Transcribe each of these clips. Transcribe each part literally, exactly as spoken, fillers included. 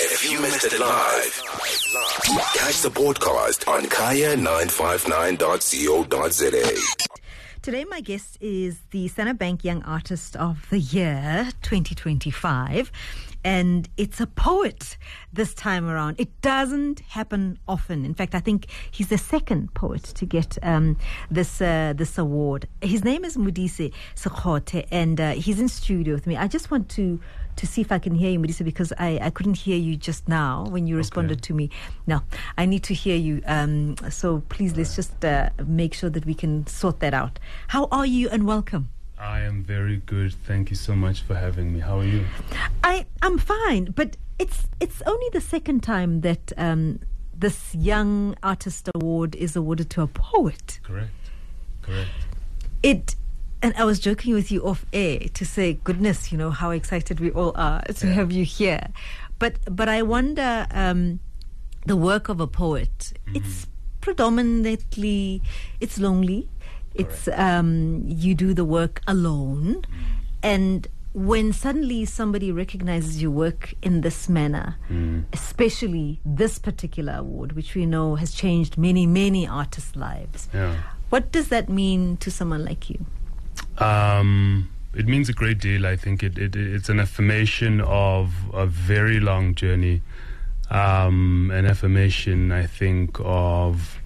If you missed it live, catch the podcast on kaya nine five nine dot co dot za. Today, my guest is the Standard Bank Young Artist of the Year twenty twenty-five. And it's a poet this time around. It doesn't happen often. In fact, I think he's the second poet to get um, this uh, this award. His name is Modise Sekgothe, and uh, he's in studio with me. I just want to to see if I can hear you, Modise, because I, I couldn't hear you just now when you responded Okay. to me. Now, I need to hear you. Um, so please, let's just uh, make sure that we can sort that out. How are you, and welcome? I am very good. Thank you so much for having me. How are you? I I'm fine, but it's it's only the second time that um, this Young Artist Award is awarded to a poet. Correct. Correct. It, and I was joking with you off air to say, goodness, you know how excited we all are to Yeah. have you here. But but I wonder, um, the work of a poet. Mm-hmm. It's predominantly it's lonely. It's um, you do the work alone, and when suddenly somebody recognizes your work in this manner, Mm. especially this particular award, which we know has changed many, many artists' lives, Yeah. what does that mean to someone like you? Um, it means a great deal. I think it, it it's an affirmation of a very long journey. Um, an affirmation, I think, of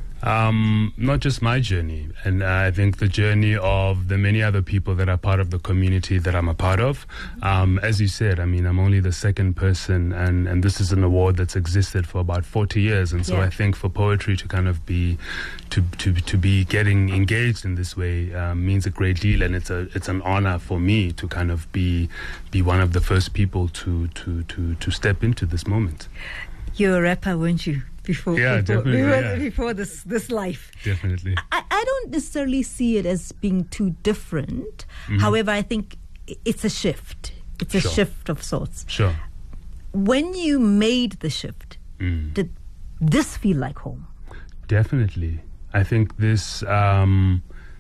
um, not just my journey, and I think the journey of the many other people that are part of the community that I'm a part of. Um, as you said, I mean, I'm only the second person, and, and this is an award that's existed for about forty years, and so Yeah. I think for poetry to kind of be to to to be getting engaged in this way um, means a great deal, and it's a it's an honor for me to kind of be be one of the first people to to to to step into this moment. You're a rapper, weren't you? Before, Yeah, before, definitely, before, yeah. before this this life. Definitely. I, I don't necessarily see it as being too different. Mhm. However, I think i- it's a shift. It's a Sure. shift of sorts. Sure. When you made the shift, Mm. did this feel like home? Definitely. I think this, um,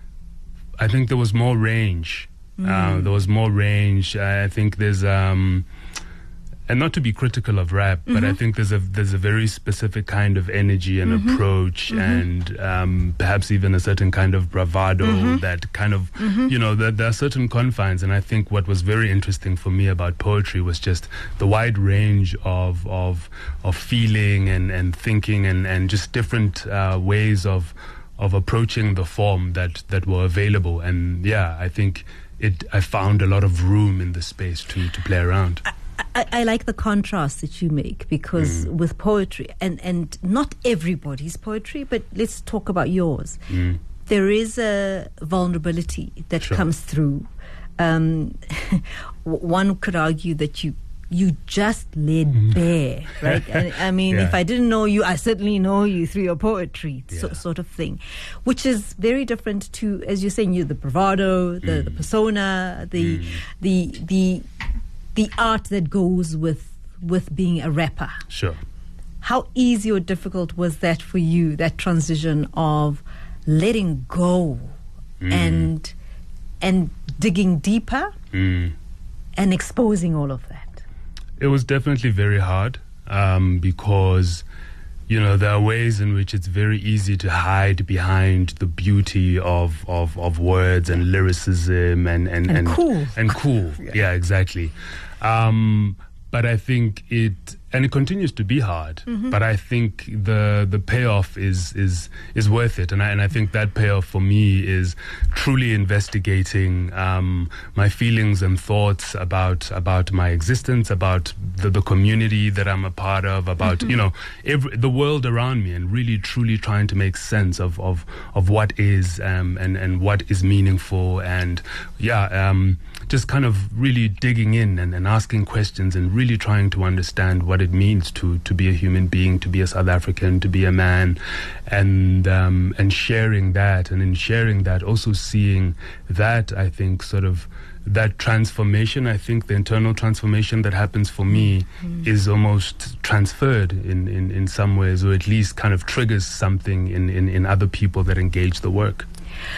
I think there was more range. Uh, there was more range. I think there's, um, and not to be critical of rap, but I think there's a there's a very specific kind of energy and approach, and um, perhaps even a certain kind of bravado that kind of, you know, that there are certain confines. And I think what was very interesting for me about poetry was just the wide range of of of feeling and, and thinking and, and just different uh, ways of of approaching the form that, that were available. And yeah, I think it I found a lot of room in the space to, to play around. I, I like the contrast that you make, because with poetry, and, and not everybody's poetry, but let's talk about yours. Mm. There is a vulnerability that Sure. comes through. Um, one could argue that you you just laid bare, right? I, I mean, Yeah. if I didn't know you, I certainly know you through your poetry, so, Yeah. sort of thing, which is very different to, as you're saying, you the bravado, the, the persona, the the the the art that goes with with being a rapper. Sure. How easy or difficult was that for you, that transition of letting go and and digging deeper Mm. and exposing all of that? It was definitely very hard um, because, you know, there are ways in which it's very easy to hide behind the beauty of, of, of words and lyricism and and And cool. and cool. yeah. exactly. Um, but I think it, and it continues to be hard. But I think the the payoff is is is worth it, and I and I think that payoff for me is truly investigating um, my feelings and thoughts about about my existence, about the, the community that I'm a part of, about you know every, the world around me, and really truly trying to make sense of of, of what is um, and and what is meaningful, and yeah. Um, just kind of really digging in and, and asking questions and really trying to understand what it means to, to be a human being, to be a South African, to be a man, and um, and sharing that, and in sharing that also seeing that, I think, sort of that transformation. I think the internal transformation that happens for me mm. is almost transferred in, in, in some ways, or at least kind of triggers something in, in, in other people that engage the work.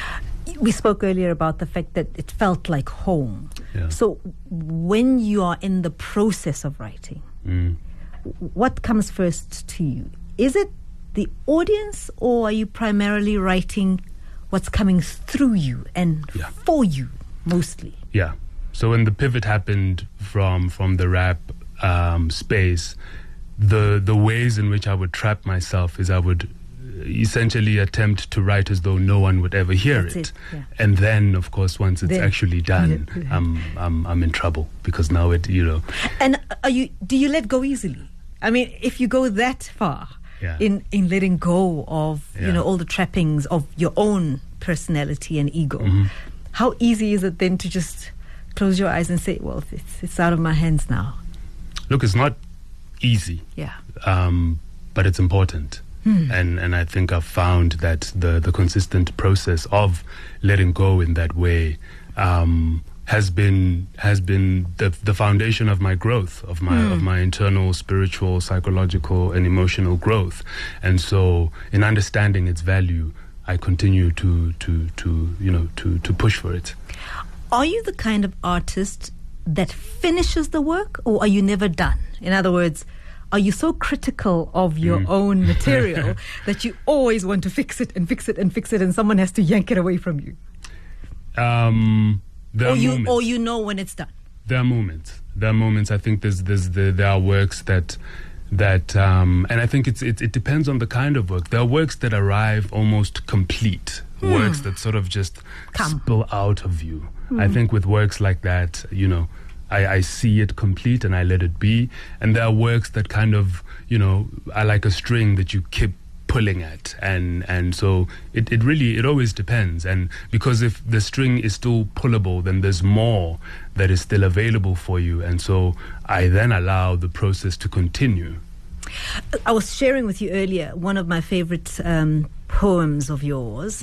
We spoke earlier about the fact that it felt like home. Yeah. So when you are in the process of writing, Mm. what comes first to you? Is it the audience, or are you primarily writing what's coming through you and Yeah. for you mostly? Yeah. So when the pivot happened from from the rap um, space, the the ways in which I would trap myself is I would essentially attempt to write as though no one would ever hear That's it, it, yeah. and then of course once it's Then- actually done, Yeah, yeah. I'm I'm I'm in trouble because now it you know And are you? Do you let go easily? I mean, if you go that far Yeah. in in letting go of you Yeah. know all the trappings of your own personality and ego, Mm-hmm. how easy is it then to just close your eyes and say, "Well, it's it's out of my hands now"? look, it's not easy. Yeah. um, but it's important. And and I think I've found that the, the consistent process of letting go in that way um, has been has been the the foundation of my growth, of my of my internal spiritual, psychological, and emotional growth. And so, in understanding its value, I continue to to to you know to to push for it. Are you the kind of artist that finishes the work, or are you never done? In other words, are you so critical of your Mm. own material that you always want to fix it and fix it and fix it, and someone has to yank it away from you? Um, there Or are you, moments. or you know when it's done? There are moments. There are moments. I think there's there's there, there are works that that um, and I think it's it, it depends on the kind of work. There are works that arrive almost complete. Works that sort of just Come. spill out of you. I think with works like that, you know, I, I see it complete and I let it be. And there are works that kind of, you know, are like a string that you keep pulling at, and and so it, it really it always depends. And because if the string is still pullable, then there's more that is still available for you, and so I then allow the process to continue. I was sharing with you earlier one of my favorite um, poems of yours.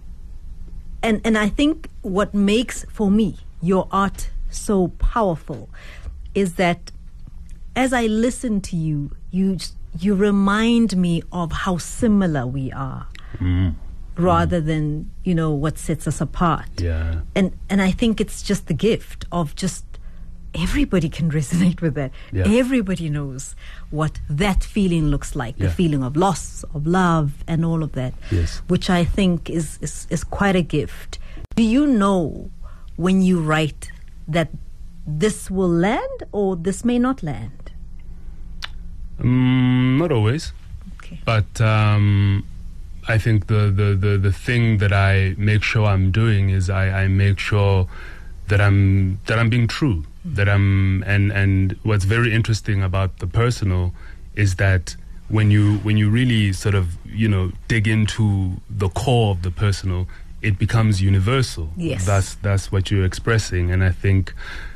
And and I think what makes, for me, your art so powerful is that as I listen to you, you just- you remind me of how similar we are, rather than, you know, what sets us apart. Yeah. And and I think it's just the gift of just everybody can resonate with that. Yeah. Everybody knows what that feeling looks like, the Yeah. feeling of loss, of love, and all of that, Yes. which I think is, is, is quite a gift. Do you know when you write that this will land or this may not land? Mm, not always. Okay. But um, I think the, the, the, the thing that I make sure I'm doing is I, I make sure that I'm that I'm being true. That I'm and, and what's very interesting about the personal is that when you when you really sort of, you know, dig into the core of the personal, it becomes universal. Yes. That's that's what you're expressing, and I think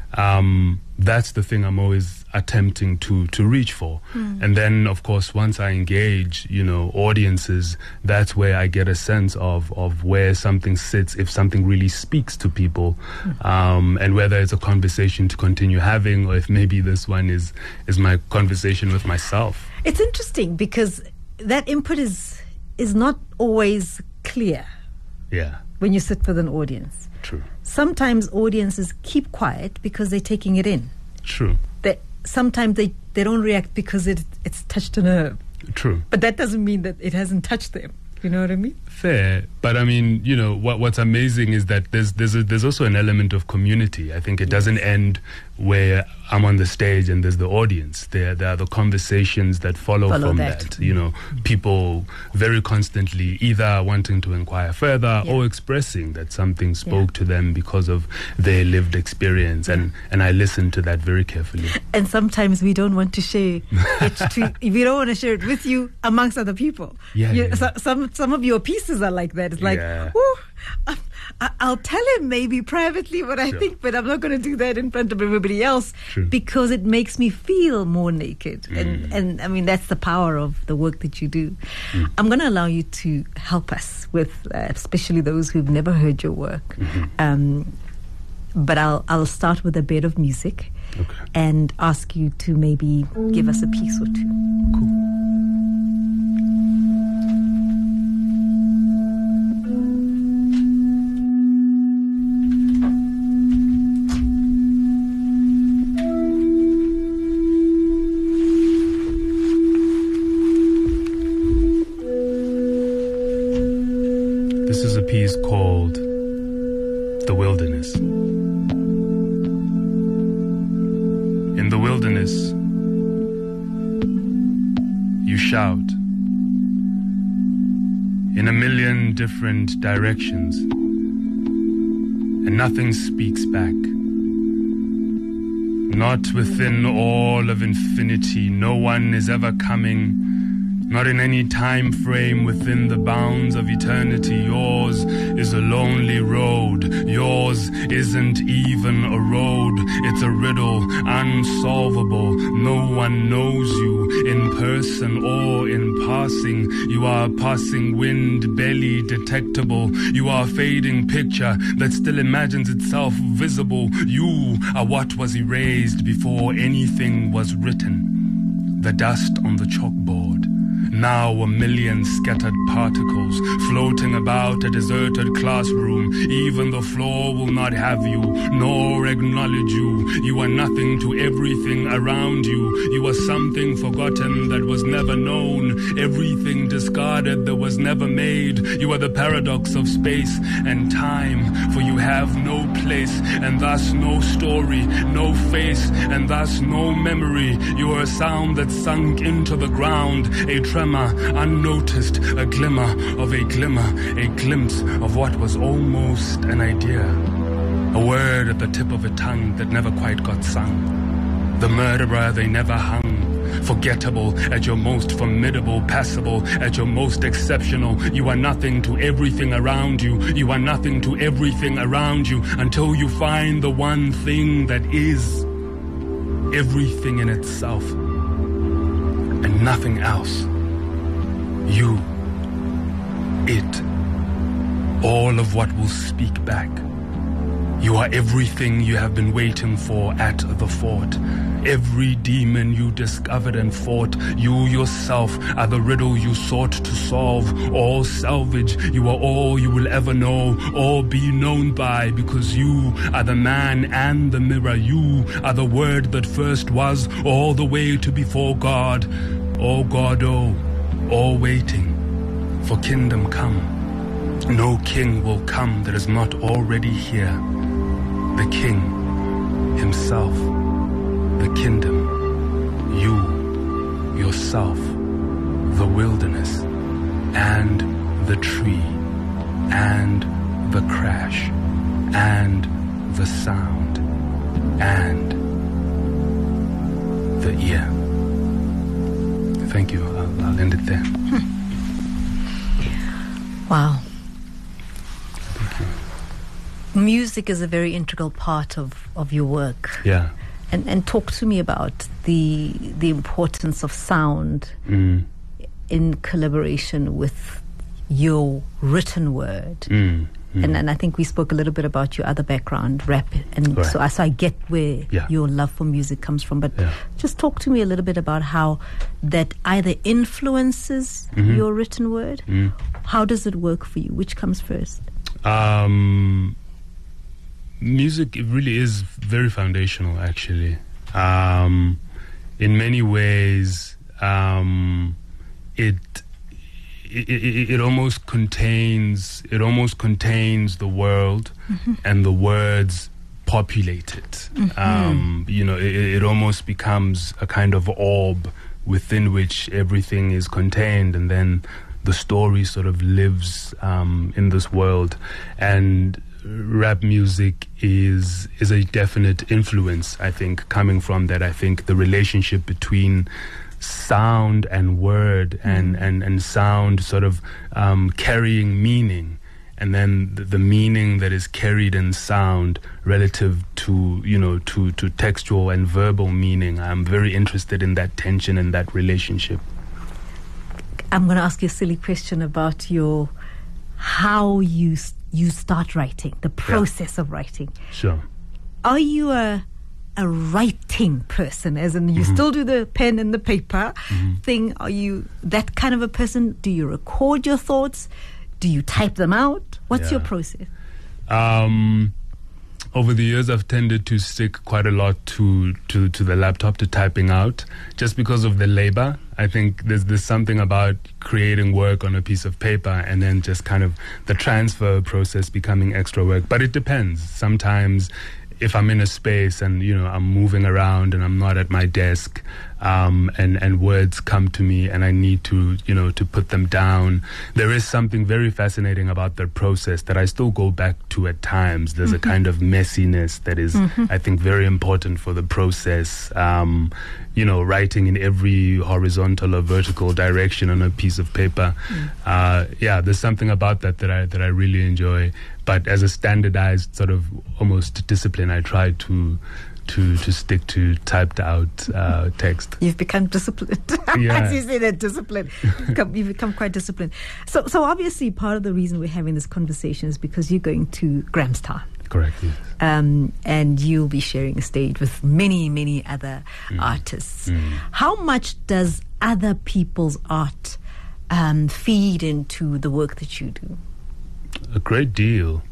um, that's the thing I'm always attempting to to reach for. And then, of course, once I engage, you know, audiences, that's where I get a sense of of where something sits, if something really speaks to people, um, and whether it's a conversation to continue having, or if maybe this one is is my conversation with myself. It's interesting because that input is is not always clear Yeah, when you sit with an audience. true, Sometimes audiences keep quiet because they're taking it in. true, That sometimes they, they don't react because it it's touched a nerve. true. But that doesn't mean that it hasn't touched them. You know what I mean? Fair, but I mean, you know, what what's amazing is that there's there's a, there's also an element of community. I think it doesn't end where I'm on the stage and there's the audience. There there are the conversations that follow, Follow from that. that. You know, people very constantly either wanting to inquire further Yeah. or expressing that something spoke to them because of their lived experience, and and I listen to that very carefully. And sometimes we don't want to share it to, we don't want to share it with you amongst other people. Yeah, You- yeah, so- yeah. some some of your pieces are like that. It's like, Yeah. "Ooh, I, I- I'll tell him maybe privately what I Sure. think, but I'm not going to do that in front of everybody else True. because it makes me feel more naked. Mm. And and I mean that's the power of the work that you do. Mm. I'm going to allow you to help us with, uh, especially those who've never heard your work. Mm-hmm. Um, but I'll I'll start with a bit of music. Okay. And ask you to maybe give us a piece or two. a piece called The Wilderness. In the wilderness, you shout in a million different directions, and nothing speaks back. Not within all of infinity, no one is ever coming. Not in any time frame within the bounds of eternity. Yours is a lonely road. Yours isn't even a road. It's a riddle, unsolvable. No one knows you in person or in passing. You are a passing wind, barely detectable. You are a fading picture that still imagines itself visible. You are what was erased before anything was written. The dust on the chalkboard. Now a million scattered particles floating about a deserted classroom. Even the floor will not have you, nor acknowledge you. You are nothing to everything around you. You are something forgotten that was never known. Everything discarded that was never made. You are the paradox of space and time. For you have no place, and thus no story, no face, and thus no memory. You are a sound that sunk into the ground, a tremor unnoticed, a glimmer of a glimmer, a glimpse of what was almost an idea, a word at the tip of a tongue that never quite got sung, the murderer they never hung, forgettable at your most formidable, passable at your most exceptional. You are nothing to everything around you. You are nothing to everything around you until you find the one thing that is everything in itself and nothing else. You, it, all of what will speak back. You are everything you have been waiting for at the fort. Every demon you discovered and fought. You yourself are the riddle you sought to solve. All salvage, you are all you will ever know or be known by, because you are the man and the mirror. You are the word that first was, all the way to before God. Oh God, oh. All waiting for kingdom come. No king will come that is not already here. The king himself, the kingdom, you, yourself, the wilderness, and the tree, and the crash, and the sound, and the ear. Thank you. I'll, I'll end it there. Hmm. Wow. Thank you. Music is a very integral part of, of your work. Yeah. And and talk to me about the the importance of sound mm. in collaboration with your written word. Mm. Mm. And and I think we spoke a little bit about your other background, rap, and right. so I so I get where yeah. your love for music comes from. But yeah. just talk to me a little bit about how that either influences mm-hmm. your written word. Mm. How does it work for you? Which comes first? Um, music, it really is very foundational, actually. Um, in many ways, um, it. It, it, it almost contains it almost contains the world mm-hmm. and the words populate it. Mm-hmm. Um, you know, it, it almost becomes a kind of orb within which everything is contained, and then the story sort of lives um, in this world. And rap music is is a definite influence, I think, coming from that. I think the relationship between sound and word and, mm. and, and sound sort of um, carrying meaning, and then the, the meaning that is carried in sound relative to, you know, to, to textual and verbal meaning. I'm very interested in that tension and that relationship. I'm going to ask you a silly question about your how you you start writing, the process yeah. of writing. Sure. Are you a a writing person, as in you mm-hmm. still do the pen and the paper mm-hmm. thing? Are you that kind of a person? Do you record your thoughts? Do you type them out? What's yeah. your process? Um, over the years, I've tended to stick quite a lot to, to, to the laptop, to typing out, just because of the labor. I think there's there's something about creating work on a piece of paper and then just kind of the transfer process becoming extra work. But it depends. Sometimes if I'm in a space and, you know, I'm moving around and I'm not at my desk, um, and, and words come to me and I need to, you know, to put them down, there is something very fascinating about the process that I still go back to at times. There's mm-hmm. a kind of messiness that is, mm-hmm. I think, very important for the process. Um, you know, writing in every horizontal or vertical direction on a piece of paper. Mm. Uh, yeah, there's something about that that I that I really enjoy. But as a standardized sort of almost discipline, I try to to to stick to typed out uh, text. You've become disciplined. Yeah. As you say that, disciplined. You've become, you've become quite disciplined. So, so obviously, part of the reason we're having this conversation is because you're going to Grahamstown. Correct, yes. Um, and you'll be sharing a stage with many, many other mm. artists. Mm. How much does other people's art um, feed into the work that you do? A great deal.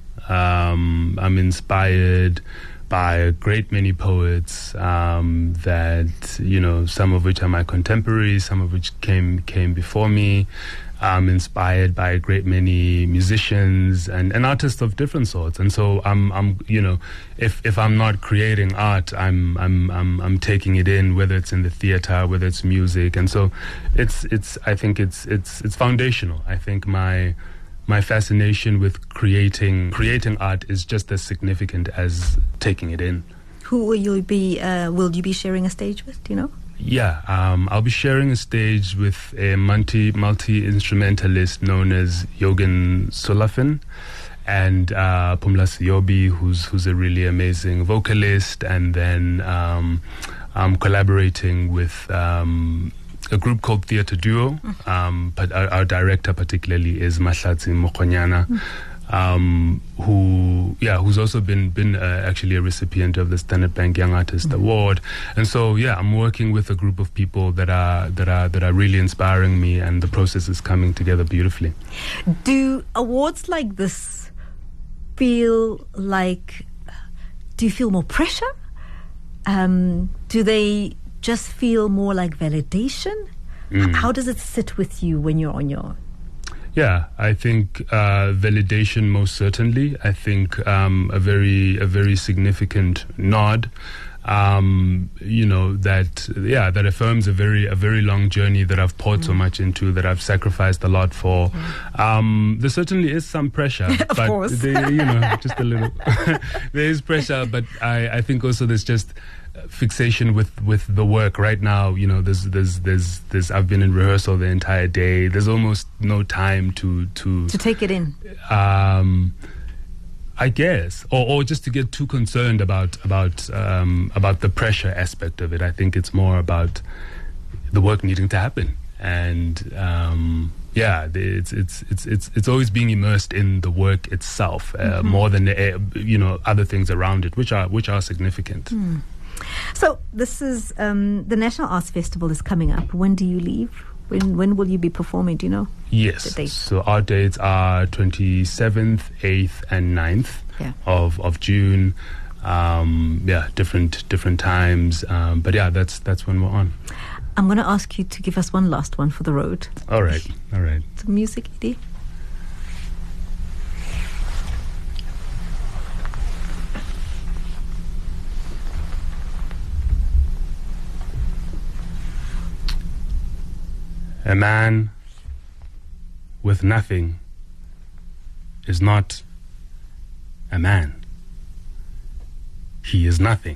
Um, I'm inspired by a great many poets um, that, you know, some of which are my contemporaries, some of which came came before me. I'm inspired by a great many musicians and, and artists of different sorts, and so I'm, I'm, you know, if if I'm not creating art, I'm, I'm, I'm, I'm taking it in, whether it's in the theater, whether it's music, and so it's, it's, I think it's, it's, it's foundational. I think my, my fascination with creating, creating art is just as significant as taking it in. Who will you be? Uh, will you be sharing a stage with? Do you know? Yeah, um, I'll be sharing a stage with a multi multi instrumentalist known as Yogan Sulafin, and uh, Pumla Siyobi, who's who's a really amazing vocalist, and then um, I'm collaborating with um, a group called Theatre Duo. Um, but our, our director particularly is Mahlatsi Mokonyana. Mm. Um, who, yeah, who's also been been uh, actually a recipient of the Standard Bank Young Artist mm-hmm. Award, and so yeah, I'm working with a group of people that are that are that are really inspiring me, and the process is coming together beautifully. Do awards like this feel like? Do you feel more pressure? Um, do they just feel more like validation? Mm. How does it sit with you when you're on your own? Yeah, I think uh, validation most certainly. I think um, a very a very significant nod. Um, you know that yeah that affirms a very a very long journey that I've poured mm. so much into, that I've sacrificed a lot for. Mm. Um, there certainly is some pressure, of but course. There, you know, just a little. There is pressure, but I, I think also there's just fixation with, with the work right now. You know, there's there's there's there's I've been in rehearsal the entire day. There's almost no time to to to take it in. Um, I guess, or or just to get too concerned about about um, about the pressure aspect of it. I think it's more about the work needing to happen, and um, yeah, it's it's it's it's it's always being immersed in the work itself uh, mm-hmm. more than the, uh, you know other things around it, which are which are significant. Mm. So this is um, the National Arts Festival is coming up. When do you leave? When when will you be performing? Do you know? Yes. The dates? So our dates are twenty-seventh, eighth, and ninth yeah. of of June. Um, yeah, different different times. Um, but yeah, that's that's when we're on. I'm going to ask you to give us one last one for the road. All right. All right. Some music, Edie. A man with nothing is not a man. He is nothing.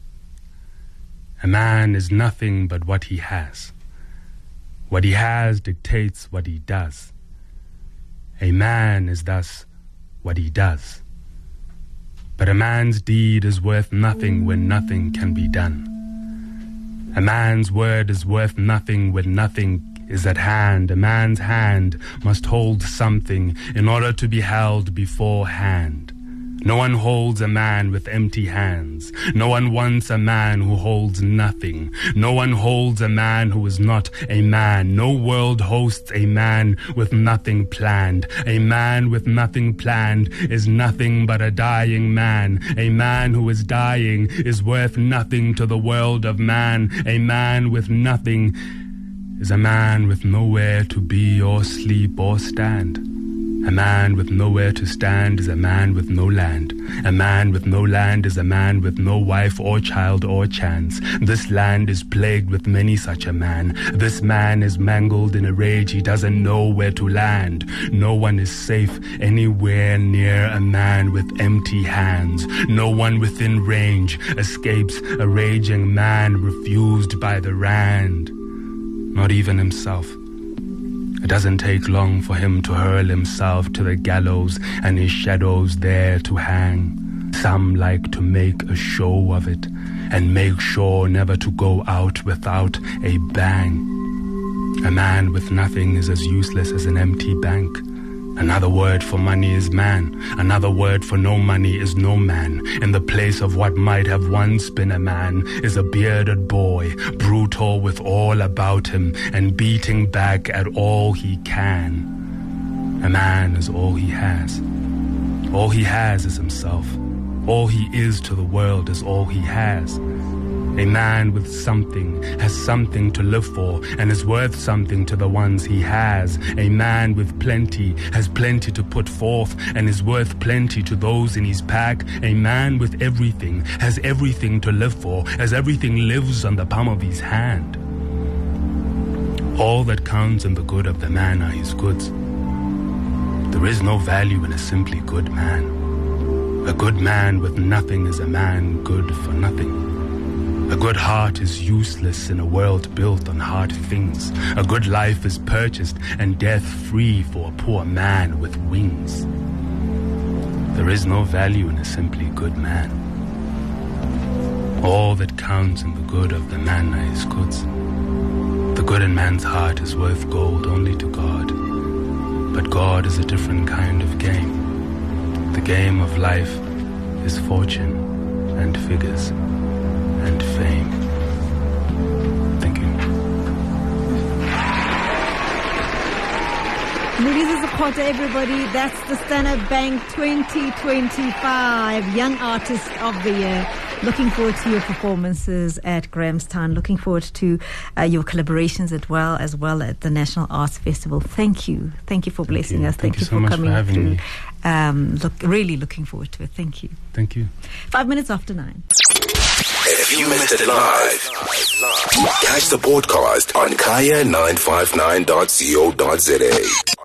A man is nothing but what he has. What he has dictates what he does. A man is thus what he does. But a man's deed is worth nothing when nothing can be done. A man's word is worth nothing when nothing is at hand. A man's hand must hold something in order to be held beforehand. No one holds a man with empty hands. No one wants a man who holds nothing. No one holds a man who is not a man. No world hosts a man with nothing planned. A man with nothing planned is nothing but a dying man. A man who is dying is worth nothing to the world of man. A man with nothing is a man with nowhere to be or sleep or stand. A man with nowhere to stand is a man with no land. A man with no land is a man with no wife or child or chance. This land is plagued with many such a man. This man is mangled in a rage, he doesn't know where to land. No one is safe anywhere near a man with empty hands. No one within range escapes a raging man refused by the Rand. Not even himself. It doesn't take long for him to hurl himself to the gallows and his shadows there to hang. Some like to make a show of it and make sure never to go out without a bang. A man with nothing is as useless as an empty bank. Another word for money is man. Another word for no money is no man. In the place of what might have once been a man is a bearded boy, brutal with all about him and beating back at all he can. A man is all he has. All he has is himself. All he is to the world is all he has. A man with something has something to live for and is worth something to the ones he has. A man with plenty has plenty to put forth and is worth plenty to those in his pack. A man with everything has everything to live for, as everything lives on the palm of his hand. All that counts in the good of the man are his goods. There is no value in a simply good man. A good man with nothing is a man good for nothing. A good heart is useless in a world built on hard things. A good life is purchased and death free for a poor man with wings. There is no value in a simply good man. All that counts in the good of the man are his goods. The good in man's heart is worth gold only to God. But God is a different kind of game. The game of life is fortune and figures and fame. Thank you. Ladies and support to everybody. That's the Standard Bank twenty twenty-five Young Artist of the Year. Looking forward to your performances at Grahamstown. Looking forward to uh, your collaborations as well, as well at the National Arts Festival. Thank you. Thank you for Thank blessing you. us. Thank, Thank you you so for much coming for having through. me. Um, look, really looking forward to it. Thank you. Thank you. Five minutes after nine. If you missed it live, catch the podcast on kaya nine five nine dot co dot za.